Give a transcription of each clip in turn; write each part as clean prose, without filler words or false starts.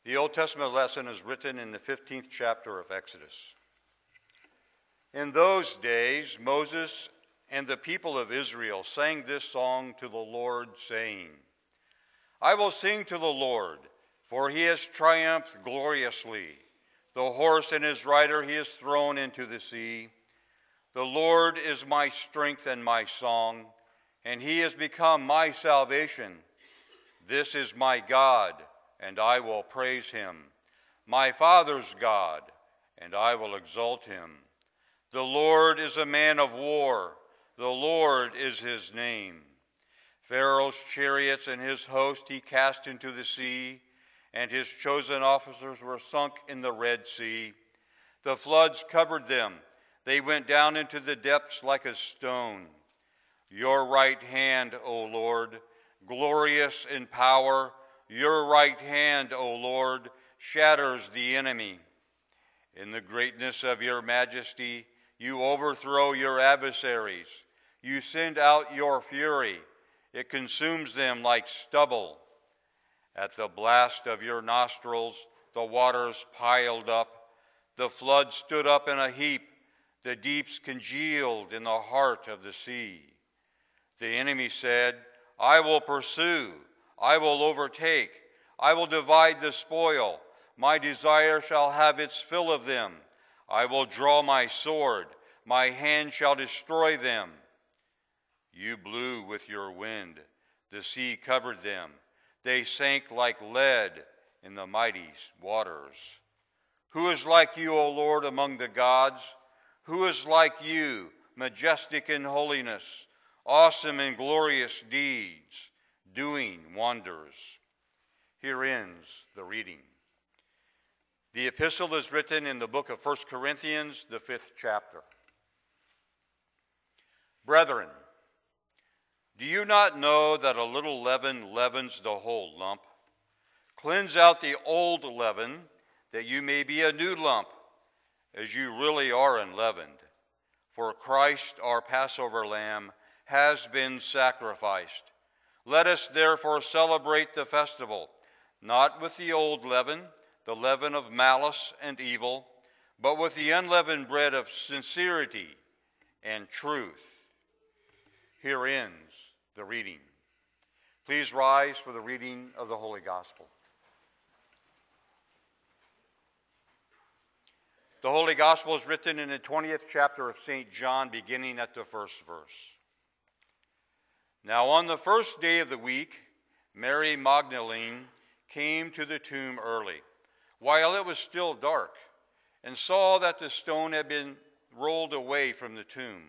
The Old Testament lesson is written in the 15th chapter of Exodus. In those days, Moses and the people of Israel sang this song to the Lord, saying, I will sing to the Lord, for he has triumphed gloriously. The horse and his rider he has thrown into the sea. The Lord is my strength and my song, and he has become my salvation. This is my God, and I will praise him, my father's God, and I will exalt him. The Lord is a man of war. The Lord is his name. Pharaoh's chariots and his host he cast into the sea, and his chosen officers were sunk in the Red Sea. The floods covered them. They went down into the depths like a stone. Your right hand, O Lord, glorious in power, your right hand, O Lord, shatters the enemy. In the greatness of your majesty, you overthrow your adversaries. You send out your fury. It consumes them like stubble. At the blast of your nostrils, the waters piled up. The flood stood up in a heap. The deeps congealed in the heart of the sea. The enemy said, I will pursue. I will overtake. I will divide the spoil. My desire shall have its fill of them. I will draw my sword. My hand shall destroy them. You blew with your wind. The sea covered them. They sank like lead in the mighty waters. Who is like you, O Lord, among the gods? Who is like you, majestic in holiness, awesome in glorious deeds, doing wonders? Here ends the reading. The epistle is written in the book of 1 Corinthians, the 5th chapter. Brethren, do you not know that a little leaven leavens the whole lump? Cleanse out the old leaven, that you may be a new lump, as you really are unleavened. For Christ, our Passover lamb, has been sacrificed. Let us therefore celebrate the festival, not with the old leaven, the leaven of malice and evil, but with the unleavened bread of sincerity and truth. Here ends the reading. Please rise for the reading of the Holy Gospel. The Holy Gospel is written in the 20th chapter of St. John, beginning at the first verse. Now on the first day of the week, Mary Magdalene came to the tomb early, while it was still dark, and saw that the stone had been rolled away from the tomb.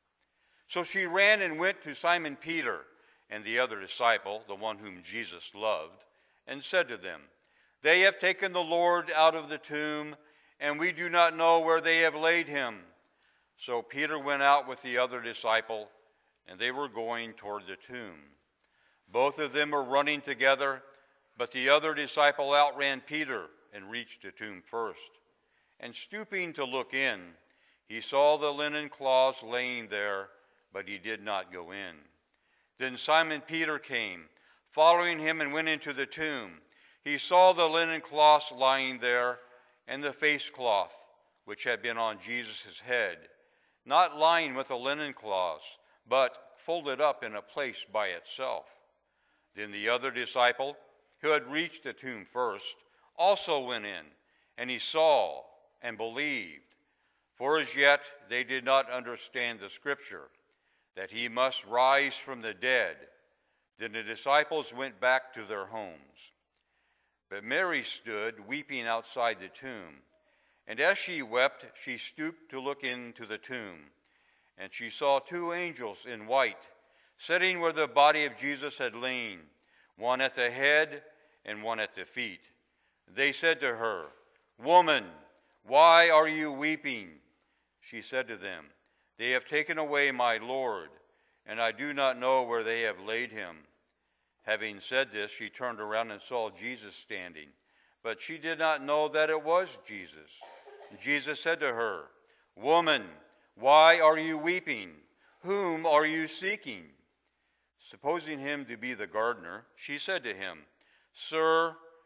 So she ran and went to Simon Peter and the other disciple, the one whom Jesus loved, and said to them, They have taken the Lord out of the tomb, and we do not know where they have laid him. So Peter went out with the other disciple, and they were going toward the tomb. Both of them were running together, but the other disciple outran Peter and reached the tomb first. And stooping to look in, he saw the linen cloths laying there, but he did not go in. Then Simon Peter came, following him, and went into the tomb. He saw the linen cloths lying there, and the face cloth, which had been on Jesus' head, not lying with the linen cloths, but folded up in a place by itself. Then the other disciple, who had reached the tomb first, also went in, and he saw and believed. For as yet they did not understand the scripture, that he must rise from the dead. Then the disciples went back to their homes. But Mary stood weeping outside the tomb. And as she wept, she stooped to look into the tomb. And she saw two angels in white, sitting where the body of Jesus had lain, one at the head and one at the feet. They said to her, Woman, why are you weeping? She said to them, They have taken away my Lord, and I do not know where they have laid him. Having said this, she turned around and saw Jesus standing, but she did not know that it was Jesus. Jesus said to her, Woman, why are you weeping? Whom are you seeking? Supposing him to be the gardener, she said to him, Sir,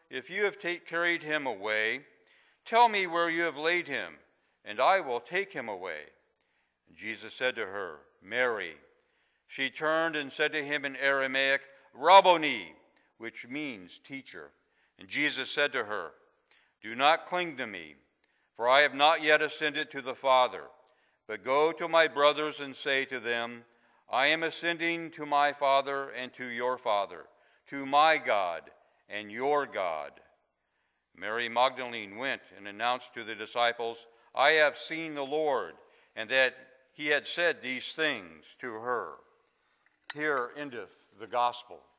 if you have carried him away, tell me where you have laid him, and I will take him away." And Jesus said to her, "Mary." She turned and said to him in Aramaic, "Rabboni," which means teacher. And Jesus said to her, "Do not cling to me, for I have not yet ascended to the Father. But go to my brothers and say to them, I am ascending to my Father and to your Father, to my God and your God." Mary Magdalene went and announced to the disciples, "I have seen the Lord," and that he had said these things to her. Here endeth the gospel.